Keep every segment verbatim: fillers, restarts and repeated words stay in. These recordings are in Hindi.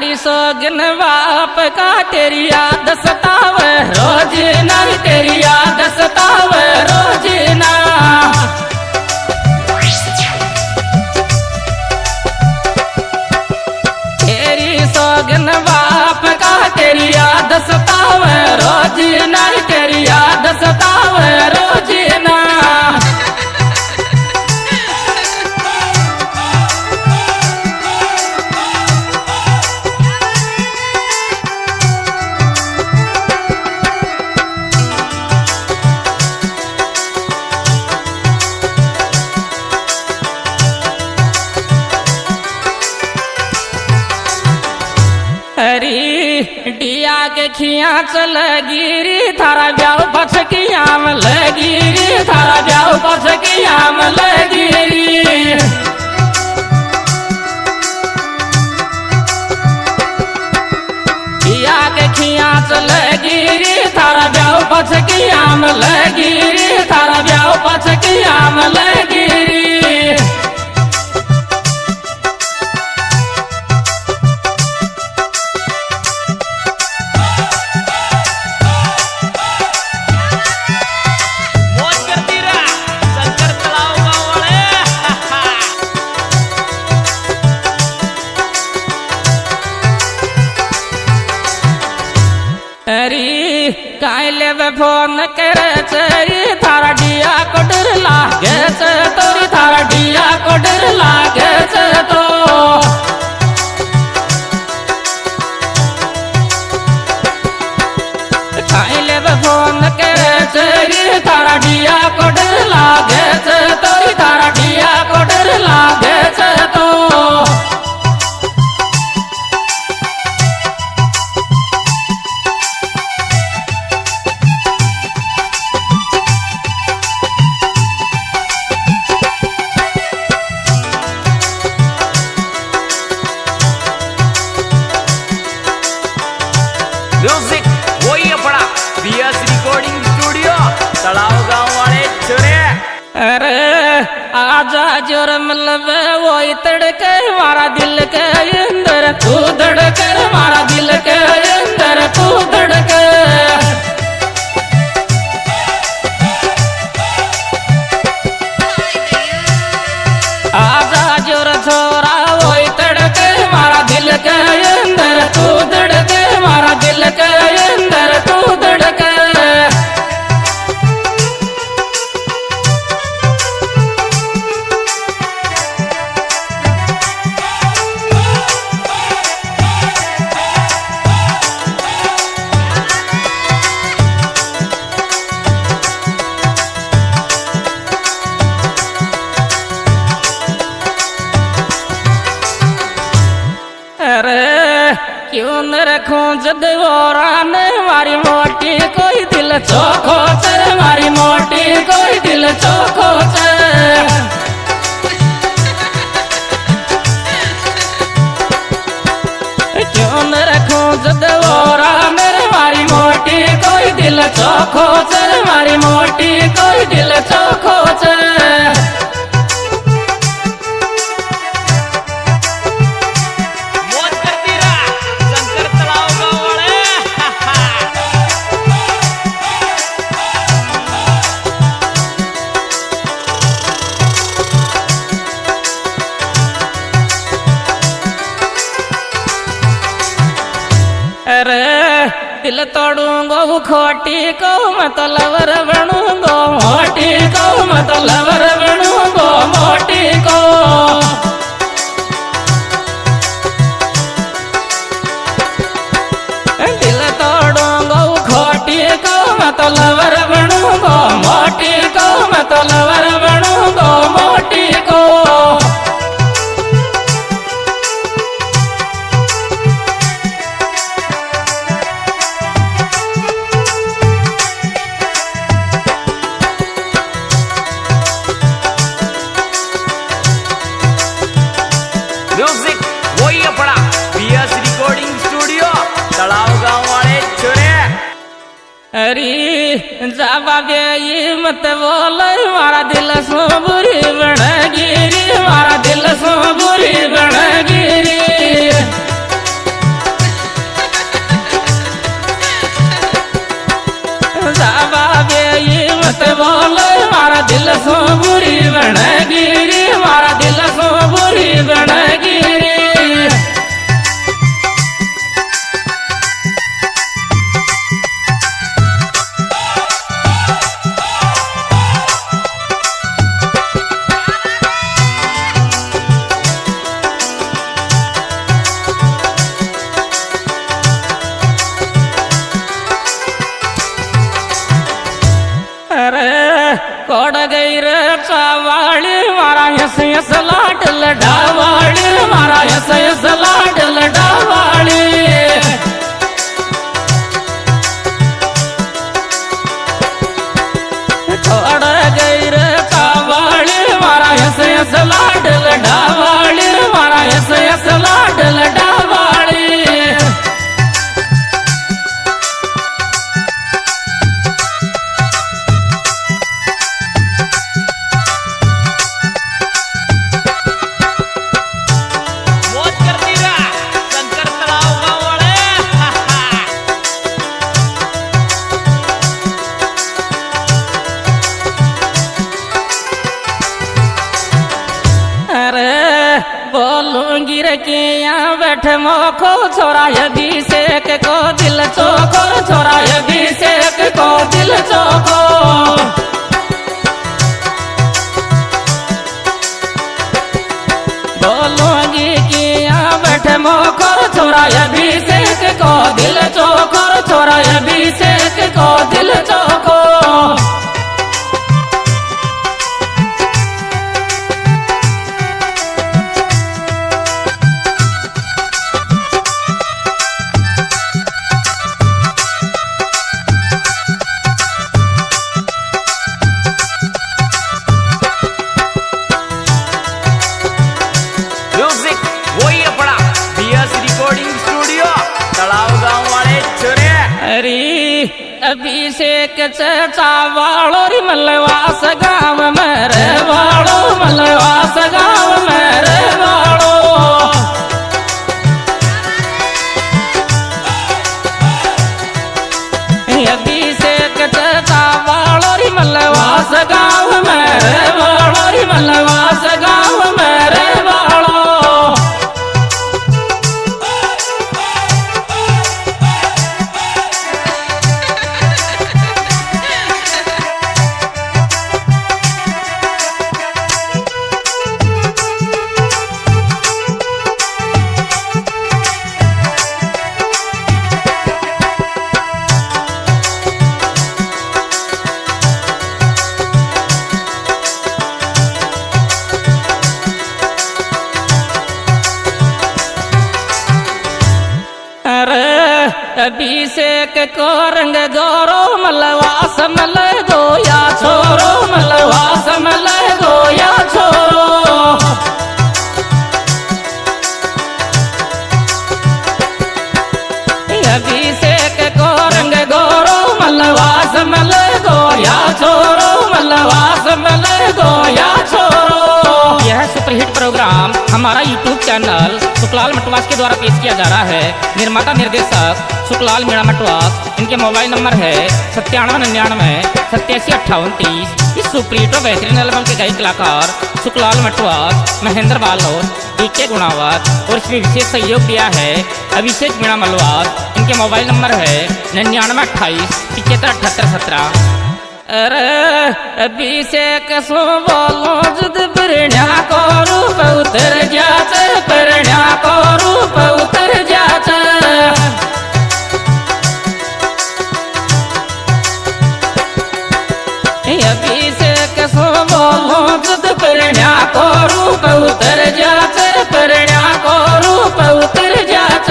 यारी सोगन बाप का तेरी याद सतावे रोज ना, तेरी याद सतावे रोज ना। तेरी सोगन बाप का तेरी याद सतावे रोज ना, तेरी याद सतावे रोज ना। हरी डिया के खिया चल गिरी थारा ब्याह पछकिया में लगिरी, थारा ब्याह पछकिया में लगिरी। डिया के खिया चल गिरी थारा ब्याह पछकिया में लगिरी, थारा ब्याह पछकिया में लगिरी। अरे काले वे फोन करे चरी थारा डिया को डर लागे छ, तोरी थारा डिया को डर लागे छ तो। काले वे फोन करे चरी थारा डिया को डर लागे छ, तोरी थारा डिया को डर लागे छ तो। म्यूजिक वही अपना बीएस रिकॉर्डिंग स्टूडियो तलाव गांव वाले छोरे। अरे आजा जोर मतलब वही तड़के मारा दिल के अंदर तू धड़के, मारा दिल के अंदर तू धड़के। आजा जोर छोरा वही तड़के मारा दिल के अंदर तू धड़के, मारा दिल के अंदर तू धड़के। अरे क्यों न रखूं जद वोरान मारी मोटी कोई दिल चोखो चर, मारी मोटी कोई दिल चोखो चर। क्यों न रखूं जद वोरान मारी मोटी कोई दिल चोखो चर, मारी मोटी कोई दिल चोखो चर। अरे दिल तोड़ूंगो खोटी को मत लवर बनूंगो, मोटी को मत लवर बनूंगो मोटी को। दिल तोड़ूंगो खोटी को मत लवर बनूंगो, मोटी को मत लवर बनूंगो मोटी को। म्यूजिक वही अपना बीएस रिकॉर्डिंग स्टूडियो तलाव गांव वाले छोरे। अरे जाबा बे मत बोल मारा दिल सो बुरी बन गिरी, मारा दिल सो बुरी बन गिरी। दिल सो बुरी बनगी रे, मारा दिल सो बुरी बनगी रे। कोड गई रे चावाली मारा यस यस लाडल डावाली, मारा यस यस लाडल डावाली। कोड गई रे चावाली मारा यस यस लाडल डावाली, मारा यस यस लाडल डावाली। बोलूंगी रे कि यहाँ बैठे मोखो छोरा अभिषेक को दिल चोखो, छोरा अभिषेक को दिल चोखो। बोलूंगी कि यहाँ बैठे मोखो छोरा अभिषेक को दिल चोखो, छोरा अभिषेक को दिल चोखो। अभिषेक चचा वालो री मलवास गाँव में रे वालो, मलवास गाँव में रे वालो। अभिषेक चचा वालो री मलवास गाँव में रे वालो, री मलवास गाँव में रे वालो। अभिषेक को रंग गोरो मलवास मल गोया छोरो, मलवास मल गोया छोरो। अभिषेक को रंग गोरो मलवास मल गोया छोरो, मलवास मल गोया छोरो। यह सुपरहिट प्रोग्राम हमारा यूट्यूब चैनल सुखलाल मटवास के द्वारा पेश किया जा रहा है। निर्माता निर्देशक सुखलाल मीणा मटवास। इनके मोबाइल नंबर है सत्तानवे निन्यानवे सत्तासी अट्ठावन तीस। इस सुपरहिट और बेहतरीन एल्बम के गायक कलाकार सुखलाल मटवास, महेंद्र बालोद, डी के गुणावत और इसमें विशेष सहयोग दिया है अभिषेक मीणा मलवास। इनके मोबाइल नंबर है निन्यानवे अट्ठाईस पिछहत्तर अठहत्तर सत्रह। अरे अभिषेक सो बोलो जुद परण्या को रूप उतर जाते, परण्या को रूप उतर जाते। अभिषेक सो बोलो जुद परण्या को रूप उतर जाते, परण्या को रूप उतर जाते।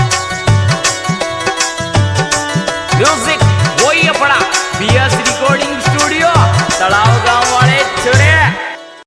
म्यूजिक वही अपना बी एस रिकॉर्डिंग